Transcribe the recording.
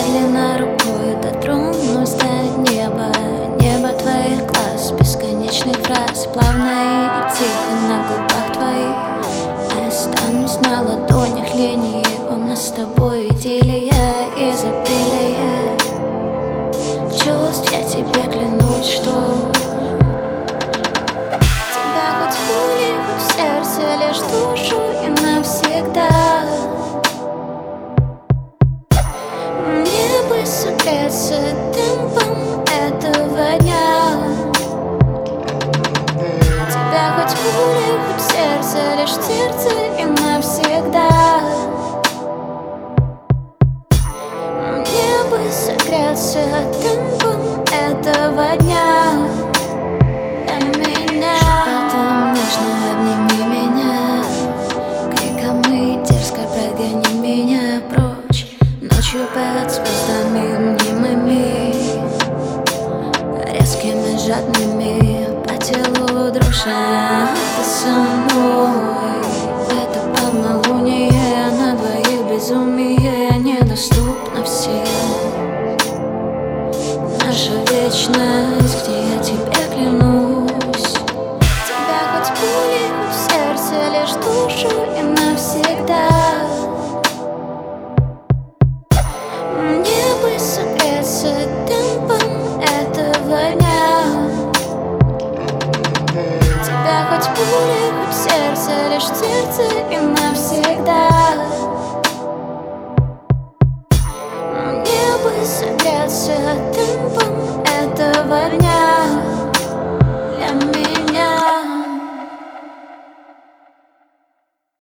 Велено рукой дотронусь до неба, небо твоих глаз, бесконечных фраз, плавно и тихо на губах твоих. Останусь на ладонях линии, у нас с тобой идиллия, изобилие чувств, я тебе клянусь, что тебя хоть в пуле, хоть в сердце, лишь душу и навсегда. Мне бы согреться темпом этого дня. Тебя хоть в пуле, хоть в сердце, лишь в сердце и навсегда. Мне бы согреться темпом этого дня. Шепотом нежно обними меня, криком и дерзко прогони меня прочь. Ночью под звездами мнимыми, резкими, жадными, по телу дрожа. Ты со мной, это полнолуние, на двоих безумие недоступно всем. Наша вечность, где я тебе клянусь. Тебя хоть в пуле, хоть в сердце, лишь душу и навсегда. Мне бы согреться темпом этого дня. Тебя хоть в пуле, хоть в сердце, лишь в сердце и навсегда. Мне бы согреться темпом этого дня.